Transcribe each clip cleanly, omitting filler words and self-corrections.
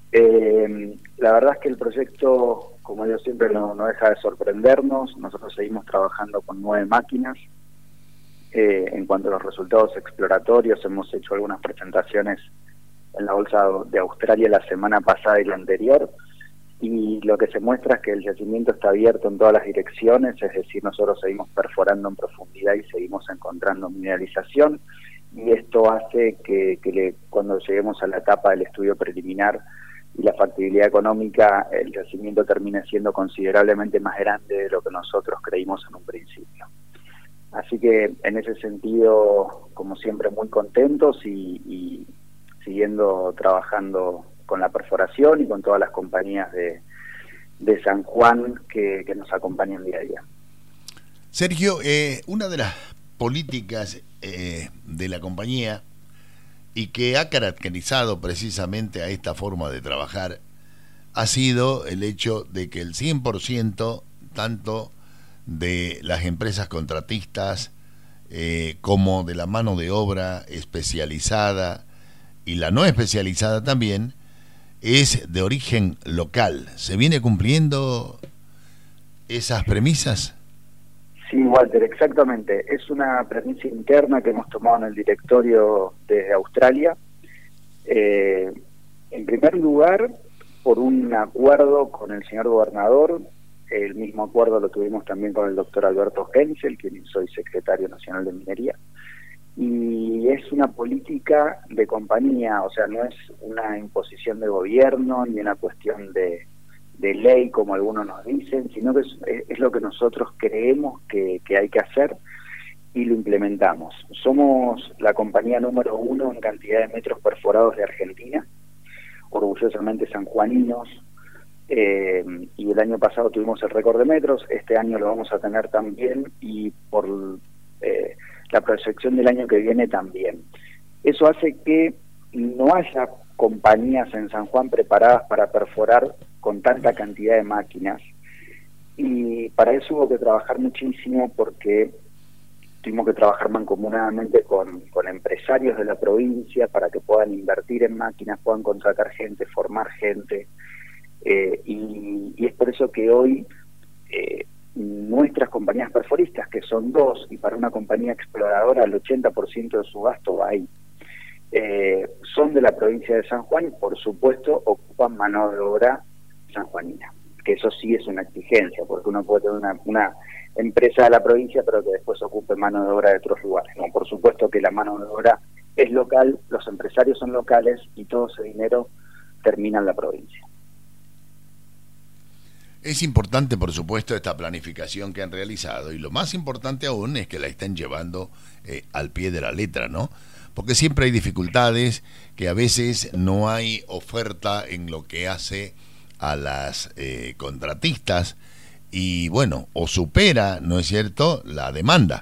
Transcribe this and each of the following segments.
La verdad es que el proyecto, como yo siempre, no deja de sorprendernos. Nosotros seguimos trabajando con 9 máquinas. En cuanto a los resultados exploratorios, hemos hecho algunas presentaciones en la Bolsa de Australia la semana pasada y la anterior, y lo que se muestra es que el yacimiento está abierto en todas las direcciones, es decir, nosotros seguimos perforando en profundidad y seguimos encontrando mineralización, y esto hace que cuando lleguemos a la etapa del estudio preliminar y la factibilidad económica, el yacimiento termine siendo considerablemente más grande de lo que nosotros creímos en un principio. Así que en ese sentido, como siempre, muy contentos y siguiendo trabajando con la perforación y con todas las compañías de San Juan que nos acompañan día a día. Sergio, una de las políticas de la compañía y que ha caracterizado precisamente a esta forma de trabajar ha sido el hecho de que el 100% tanto de las empresas contratistas como de la mano de obra especializada y la no especializada también es de origen local. ¿Se viene cumpliendo esas premisas? Sí, Walter, exactamente. Es una premisa interna que hemos tomado en el directorio desde Australia. En primer lugar, por un acuerdo con el señor gobernador. El mismo acuerdo lo tuvimos también con el doctor Alberto Hensel, quien soy secretario nacional de minería. Y es una política de compañía, o sea, no es una imposición de gobierno ni una cuestión de ley, como algunos nos dicen, sino que es lo que nosotros creemos que hay que hacer y lo implementamos. Somos la compañía número 1 en cantidad de metros perforados de Argentina, orgullosamente sanjuaninos, y el año pasado tuvimos el récord de metros, este año lo vamos a tener también, y por la proyección del año que viene también. Eso hace que no haya compañías en San Juan preparadas para perforar con tanta cantidad de máquinas, y para eso hubo que trabajar muchísimo, porque tuvimos que trabajar mancomunadamente con empresarios de la provincia para que puedan invertir en máquinas, puedan contratar gente, formar gente, y es por eso que hoy nuestras compañías perforistas, que son 2, y para una compañía exploradora el 80% de su gasto va ahí, son de la provincia de San Juan y por supuesto ocupan mano de obra sanjuanina, que eso sí es una exigencia, porque uno puede tener una empresa de la provincia pero que después ocupe mano de obra de otros lugares. No, por supuesto que la mano de obra es local, los empresarios son locales y todo ese dinero termina en la provincia. Es importante, por supuesto, esta planificación que han realizado, y lo más importante aún es que la estén llevando al pie de la letra, ¿no? Porque siempre hay dificultades, que a veces no hay oferta en lo que hace a las contratistas, y bueno, o supera, ¿no es cierto?, la demanda.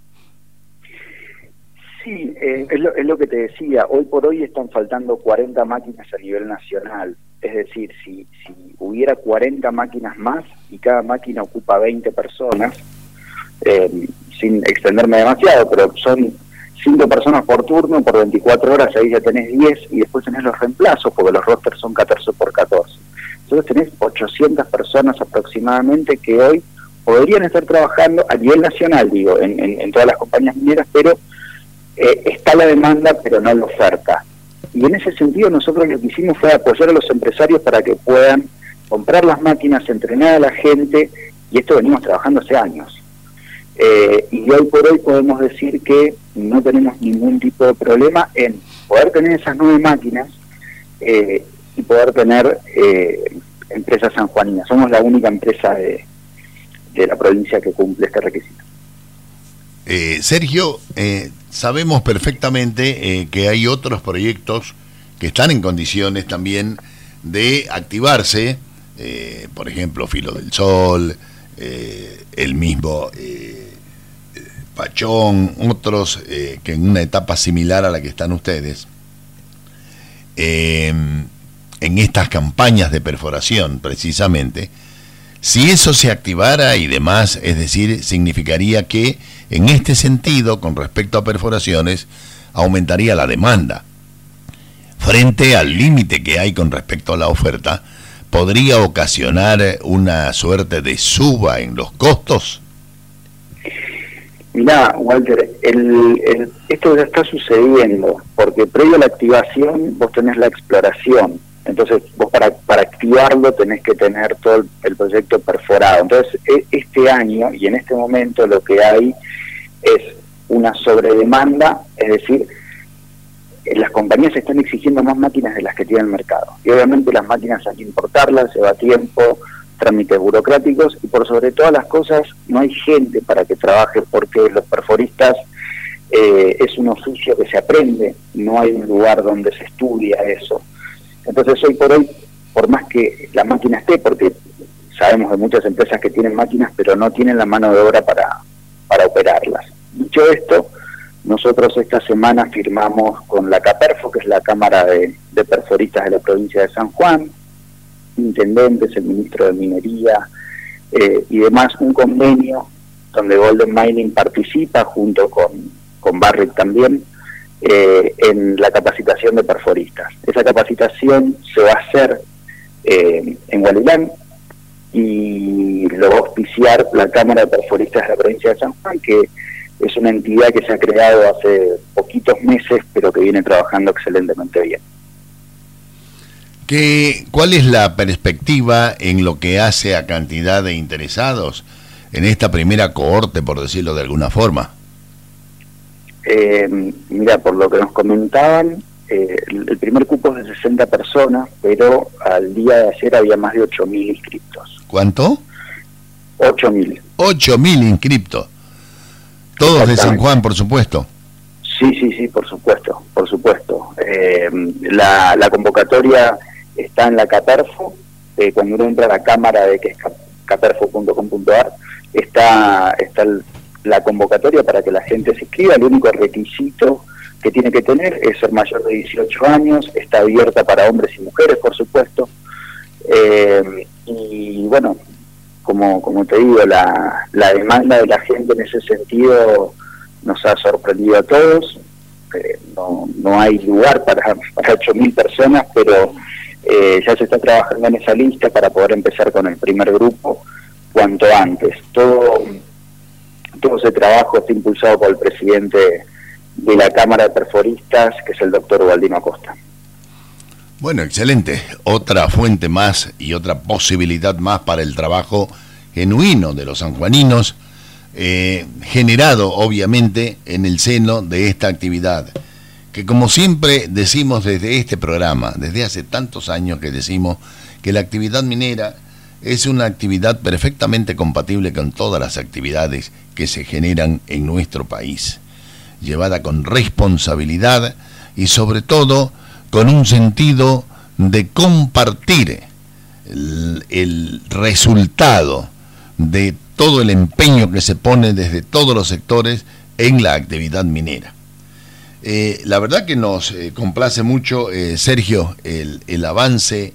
Sí, es lo que te decía, hoy por hoy están faltando 40 máquinas a nivel nacional. Es decir, si hubiera 40 máquinas más y cada máquina ocupa 20 personas, sin extenderme demasiado, pero son 5 personas por turno, por 24 horas, ahí ya tenés 10, y después tenés los reemplazos, porque los rosters son 14 por 14. Entonces tenés 800 personas aproximadamente que hoy podrían estar trabajando a nivel nacional, digo, en todas las compañías mineras, pero está la demanda, pero no la oferta. Y en ese sentido nosotros lo que hicimos fue apoyar a los empresarios para que puedan comprar las máquinas, entrenar a la gente, y esto venimos trabajando hace años. Y hoy por hoy podemos decir que no tenemos ningún tipo de problema en poder tener esas 9 máquinas y poder tener empresas sanjuaninas. Somos la única empresa de la provincia que cumple este requisito. Sergio, sabemos perfectamente que hay otros proyectos que están en condiciones también de activarse, por ejemplo, Filo del Sol, el mismo Pachón, otros que en una etapa similar a la que están ustedes, en estas campañas de perforación precisamente. Si eso se activara y demás, es decir, significaría que en este sentido, con respecto a perforaciones, aumentaría la demanda. frente al límite que hay con respecto a la oferta, podría ocasionar una suerte de suba en los costos? Mirá, Walter, esto ya está sucediendo, porque previo a la activación vos tenés la exploración. Entonces, vos para activarlo tenés que tener todo el proyecto perforado. Entonces, este año y en este momento lo que hay es una sobredemanda, es decir, las compañías están exigiendo más máquinas de las que tiene el mercado. Y obviamente las máquinas hay que importarlas, lleva tiempo, trámites burocráticos, y por sobre todas las cosas no hay gente para que trabaje, porque los perforistas es un oficio que se aprende, no hay un lugar donde se estudia eso. Entonces hoy por hoy, por más que la máquina esté, porque sabemos de muchas empresas que tienen máquinas pero no tienen la mano de obra para operarlas. Dicho esto, nosotros esta semana firmamos con la CAPERFO, que es la Cámara de Perforistas de la provincia de San Juan, intendentes, el ministro de Minería y demás, un convenio donde Golden Mining participa junto con Barrick también en la capacitación de perforistas. Esa capacitación se va a hacer en Hualilán y lo va a auspiciar la Cámara de Perforistas de la provincia de San Juan, que es una entidad que se ha creado hace poquitos meses, pero que viene trabajando excelentemente bien. ¿Cuál es la perspectiva en lo que hace a cantidad de interesados en esta primera cohorte, por decirlo de alguna forma? Mira, por lo que nos comentaban, el primer cupo es de 60 personas, pero al día de ayer había más de 8.000 inscriptos. ¿Cuánto? 8.000. 8.000 inscriptos. Todos de San Juan, por supuesto. Sí, por supuesto, por supuesto. La convocatoria está en la CAPERFO. Cuando uno entra a la cámara, de que es caperfo.com.ar, está la convocatoria para que la gente se inscriba. El único requisito que tiene que tener es ser mayor de 18 años, está abierta para hombres y mujeres, por supuesto. Y bueno, como te digo, la demanda de la gente en ese sentido nos ha sorprendido a todos. No hay lugar para 8.000 personas, pero ya se está trabajando en esa lista para poder empezar con el primer grupo cuanto antes. Todo ese trabajo está impulsado por el presidente de la Cámara de Perforistas, que es el doctor Ubaldino Acosta. Bueno, excelente. Otra fuente más y otra posibilidad más para el trabajo genuino de los sanjuaninos, generado obviamente en el seno de esta actividad, que como siempre decimos desde este programa, desde hace tantos años que decimos que la actividad minera es una actividad perfectamente compatible con todas las actividades que se generan en nuestro país, llevada con responsabilidad y sobre todo con un sentido de compartir el resultado de todo el empeño que se pone desde todos los sectores en la actividad minera. La verdad que nos complace mucho, Sergio, el avance,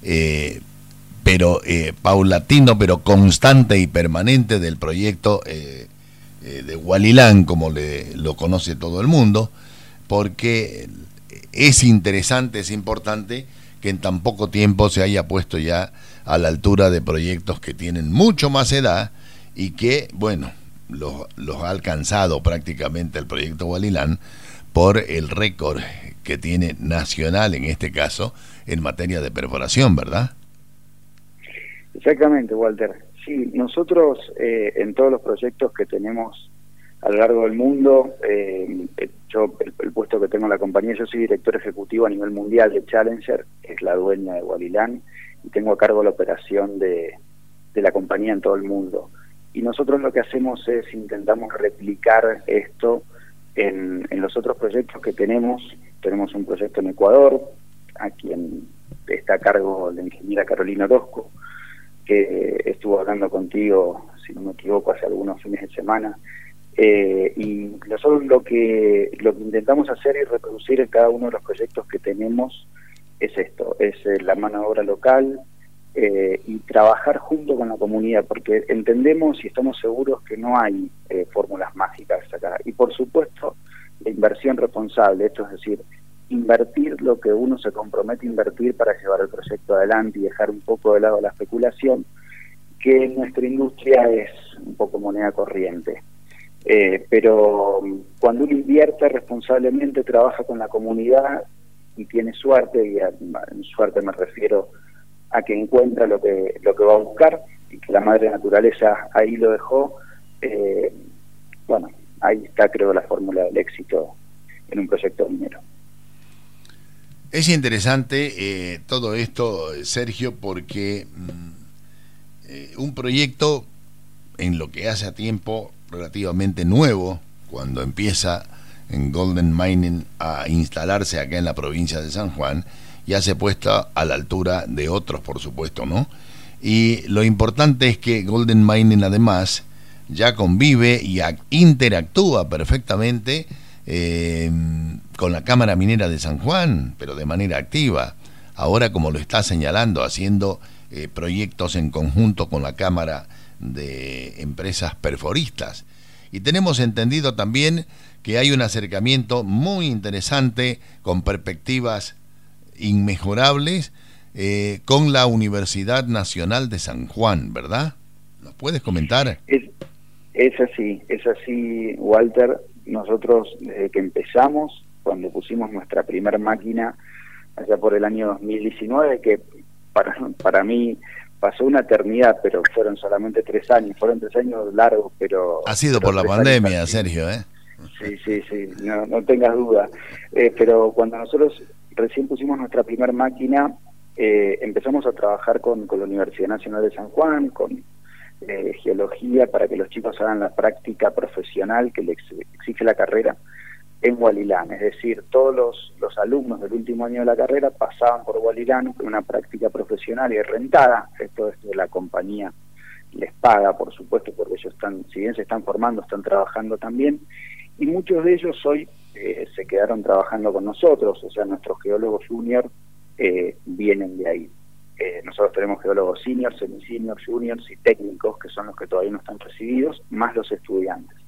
pero paulatino, pero constante y permanente del proyecto de Hualilán, como lo conoce todo el mundo, porque es interesante, es importante que en tan poco tiempo se haya puesto ya a la altura de proyectos que tienen mucho más edad y que, bueno, los ha alcanzado prácticamente el proyecto Hualilán por el récord que tiene nacional, en este caso, en materia de perforación, ¿verdad? Exactamente, Walter. Sí, nosotros en todos los proyectos que tenemos a lo largo del mundo, yo el puesto que tengo en la compañía, yo soy director ejecutivo a nivel mundial de Challenger, que es la dueña de Hualilán, y tengo a cargo la operación de la compañía en todo el mundo. Y nosotros lo que hacemos es intentamos replicar esto en los otros proyectos que tenemos. Tenemos un proyecto en Ecuador, a quien está a cargo la ingeniera Carolina Orozco, que estuvo hablando contigo, si no me equivoco, hace algunos fines de semana. Y nosotros lo que intentamos hacer y reproducir en cada uno de los proyectos que tenemos es esto, es la mano de obra local y trabajar junto con la comunidad, porque entendemos y estamos seguros que no hay fórmulas mágicas acá. Y por supuesto, la inversión responsable, esto es decir, invertir lo que uno se compromete a invertir para llevar el proyecto adelante y dejar un poco de lado la especulación, que en nuestra industria es un poco moneda corriente. Pero cuando uno invierte responsablemente, trabaja con la comunidad y tiene suerte, y en suerte me refiero a que encuentra lo que va a buscar, y que la madre naturaleza ahí lo dejó, bueno, ahí está, creo, la fórmula del éxito en un proyecto minero. Es interesante todo esto, Sergio, porque un proyecto en lo que hace a tiempo relativamente nuevo, cuando empieza en Golden Mining a instalarse acá en la provincia de San Juan, ya se ha puesto a la altura de otros, por supuesto, ¿no? Y lo importante es que Golden Mining además ya convive y interactúa perfectamente con la Cámara Minera de San Juan, pero de manera activa. Ahora, como lo está señalando, haciendo proyectos en conjunto con la Cámara de Empresas Perforistas. Y tenemos entendido también que hay un acercamiento muy interesante, con perspectivas inmejorables, con la Universidad Nacional de San Juan, ¿verdad? ¿Nos puedes comentar? Es así, Walter. Nosotros, desde que empezamos, cuando pusimos nuestra primer máquina, allá por el año 2019, que para mí pasó una eternidad, pero fueron solamente 3 años, fueron 3 años largos, pero... Ha sido por la pandemia, Sergio, ¿eh? Sí, no tengas duda. Pero cuando nosotros recién pusimos nuestra primer máquina, empezamos a trabajar con la Universidad Nacional de San Juan, con geología, para que los chicos hagan la práctica profesional que les exige la carrera en Hualilán. Es decir, todos los alumnos del último año de la carrera pasaban por Hualilán con una práctica profesional y rentada. Esto la compañía les paga, por supuesto, porque ellos si bien se están formando, están trabajando también, y muchos de ellos hoy se quedaron trabajando con nosotros. O sea, nuestros geólogos junior vienen de ahí. Nosotros tenemos geólogos seniors, semi-seniors, juniors y técnicos, que son los que todavía no están recibidos, más los estudiantes.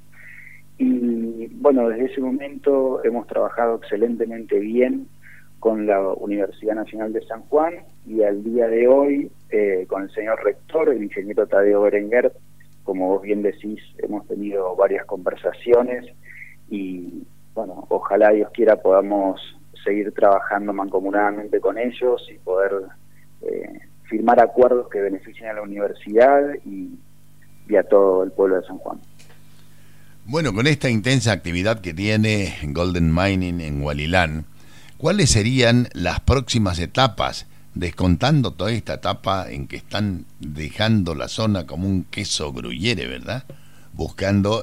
Y bueno, desde ese momento hemos trabajado excelentemente bien con la Universidad Nacional de San Juan, y al día de hoy, con el señor rector, el ingeniero Tadeo Berenguer, como vos bien decís, hemos tenido varias conversaciones, y bueno, ojalá Dios quiera podamos seguir trabajando mancomunadamente con ellos y poder firmar acuerdos que beneficien a la universidad y a todo el pueblo de San Juan. Bueno, con esta intensa actividad que tiene Golden Mining en Hualilán, ¿cuáles serían las próximas etapas, descontando toda esta etapa en que están dejando la zona como un queso gruyere, ¿verdad? Buscando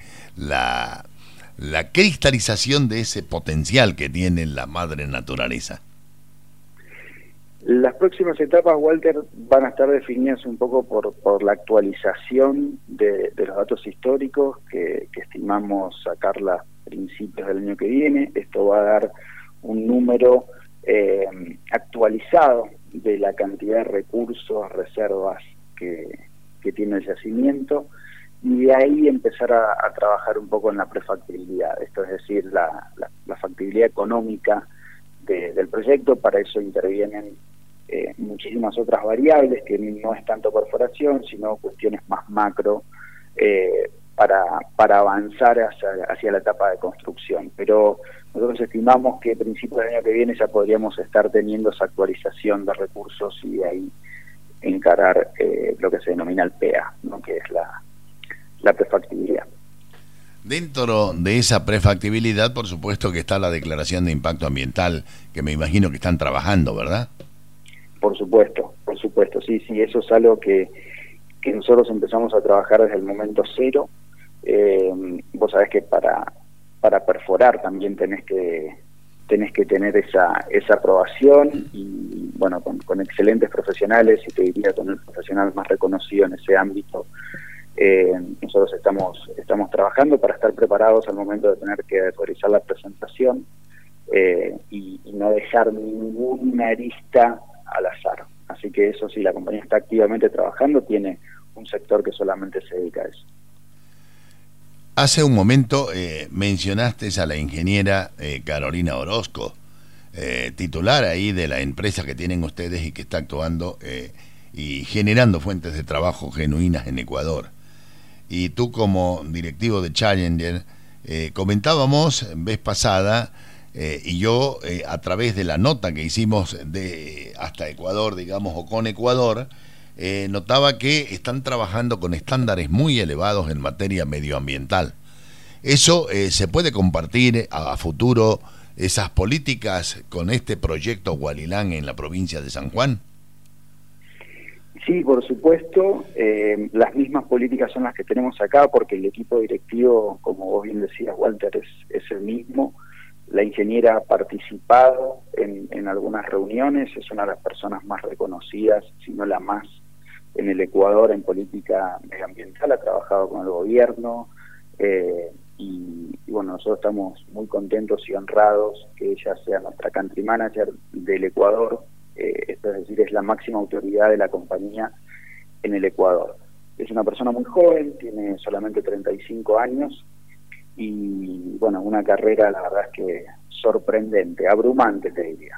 la cristalización de ese potencial que tiene la madre naturaleza. Las próximas etapas, Walter, van a estar definidas un poco por la actualización de los datos históricos que estimamos sacarla a principios del año que viene. Esto va a dar un número actualizado de la cantidad de recursos, reservas que tiene el yacimiento, y de ahí empezar a trabajar un poco en la prefactibilidad, esto es decir, la factibilidad económica del proyecto. Para eso intervienen muchísimas otras variables, que no es tanto perforación, sino cuestiones más macro, para avanzar hacia la etapa de construcción. Pero nosotros estimamos que a principios del año que viene ya podríamos estar teniendo esa actualización de recursos, y de ahí encarar lo que se denomina el PEA, ¿no? Que es la prefactibilidad. Dentro de esa prefactibilidad, por supuesto que está la declaración de impacto ambiental, que me imagino que están trabajando, ¿verdad? Por supuesto, sí, eso es algo que nosotros empezamos a trabajar desde el momento cero. Vos sabés que para perforar también tenés que tener esa aprobación, y bueno, con excelentes profesionales, y te diría con el profesional más reconocido en ese ámbito. Nosotros estamos trabajando para estar preparados al momento de tener que realizar la presentación, y no dejar ninguna arista al azar. Así que eso sí, la compañía está activamente trabajando, tiene un sector que solamente se dedica a eso. Hace un momento mencionaste a la ingeniera Carolina Orozco, titular ahí de la empresa que tienen ustedes y que está actuando y generando fuentes de trabajo genuinas en Ecuador. Y tú como directivo de Challenger, comentábamos vez pasada, y yo a través de la nota que hicimos de hasta Ecuador, digamos, o con Ecuador, notaba que están trabajando con estándares muy elevados en materia medioambiental. ¿Eso se puede compartir a futuro, esas políticas, con este proyecto Hualilán en la provincia de San Juan? Sí, por supuesto, las mismas políticas son las que tenemos acá, porque el equipo directivo, como vos bien decías, Walter, es el mismo. La ingeniera ha participado en algunas reuniones, es una de las personas más reconocidas, si no la más, en el Ecuador en política medioambiental, ha trabajado con el gobierno, y bueno, nosotros estamos muy contentos y honrados que ella sea nuestra country manager del Ecuador. Esto es decir, es la máxima autoridad de la compañía en el Ecuador. Es una persona muy joven, tiene solamente 35 años y bueno, una carrera la verdad es que sorprendente, abrumante te diría.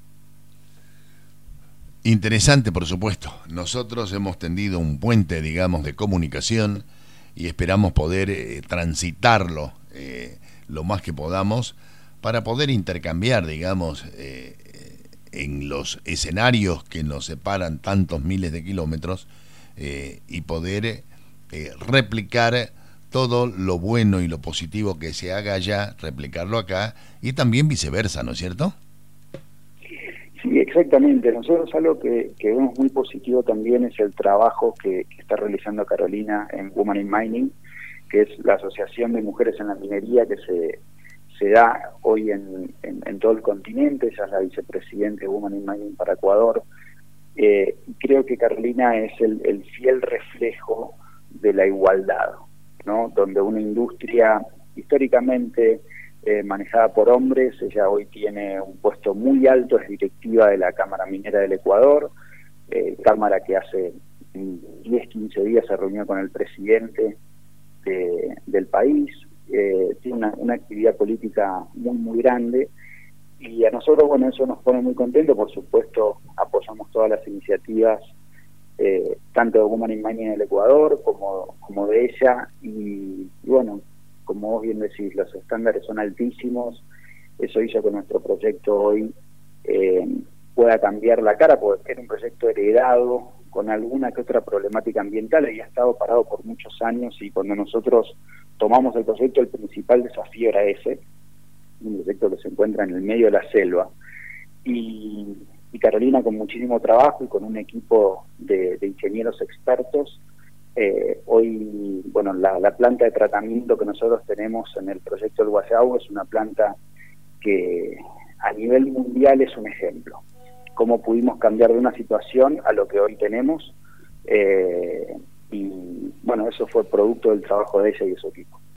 Interesante, por supuesto. Nosotros hemos tendido un puente, digamos, de comunicación y esperamos poder transitarlo lo más que podamos para poder intercambiar, digamos, en los escenarios que nos separan tantos miles de kilómetros y poder replicar todo lo bueno y lo positivo que se haga allá, replicarlo acá y también viceversa, ¿no es cierto? Sí, exactamente. Nosotros algo que vemos muy positivo también es el trabajo que está realizando Carolina en Women in Mining, que es la asociación de mujeres en la minería que se da hoy en todo el continente. Ella es la vicepresidenta de Women in Mining para Ecuador. Creo que Carolina es el fiel reflejo de la igualdad, ¿no? Donde una industria históricamente manejada por hombres, ella hoy tiene un puesto muy alto, es directiva de la Cámara Minera del Ecuador, cámara que hace 10-15 días se reunió con el presidente del país. Tiene una actividad política muy grande y a nosotros, bueno, eso nos pone muy contentos. Por supuesto, apoyamos todas las iniciativas, tanto de Women in Mining en el Ecuador como de ella, y bueno, como vos bien decís, los estándares son altísimos. Eso hizo que nuestro proyecto hoy pueda cambiar la cara, porque era un proyecto heredado con alguna que otra problemática ambiental, había estado parado por muchos años, y cuando nosotros tomamos el proyecto, el principal desafío era ese, un proyecto que se encuentra en el medio de la selva, y Carolina, con muchísimo trabajo y con un equipo de ingenieros expertos, hoy, bueno, la planta de tratamiento que nosotros tenemos en el proyecto del Guaseau es una planta que a nivel mundial es un ejemplo. Cómo pudimos cambiar de una situación a lo que hoy tenemos, y bueno, eso fue producto del trabajo de ella y de su equipo.